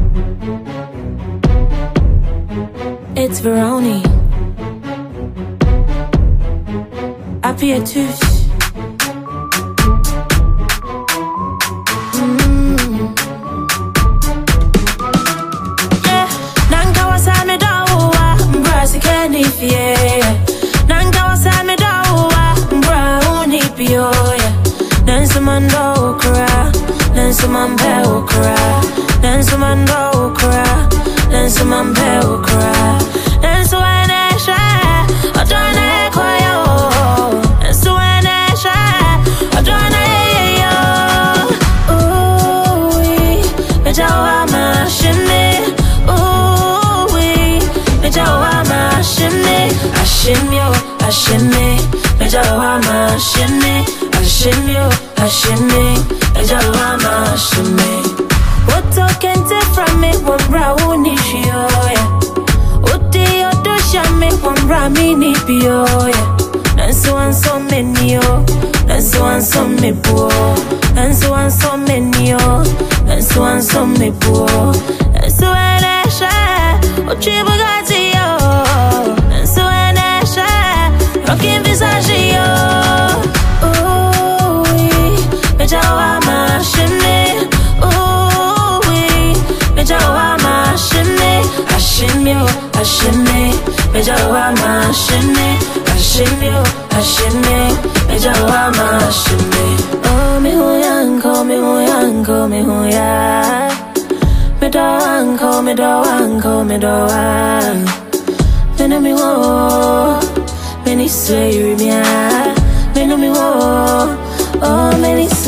It's Veroni. Appui à tous. Nanka wasame dawa, mbrasi keni fie. Nanka wasame dawa, mbra unipio. Nansumando okra, nansumambe okra, nansumando okra, nansumambe okra. Nansuenesha, odone koyo. Nansuenesha, odone yo. Ooh, mejawa mashine. Ooh, mejawa mashine. Ashimyo, ashime, mejawa mashine. Ashimyo, ashime, mejawa mashine. What talking to from me, one brown issue, me one rami ni pio, nanso anso menio, nanso anso me po, nanso anso menio, nanso anso me po, nanso enesha, ochibu gati yo, nanso enesha, rocking visage yo, ooh, mejawa mashine, ooh, mejawa mashine, ashimyo, ashime. Mejawa mashine, ashimyo, ashime, mejawa mashine. Oh, me hoyanko, me hoyanko, me hoya. Me doanko, me doanko, me doan. Me no me wo, me ni swear me a. Me no me wo, oh me ni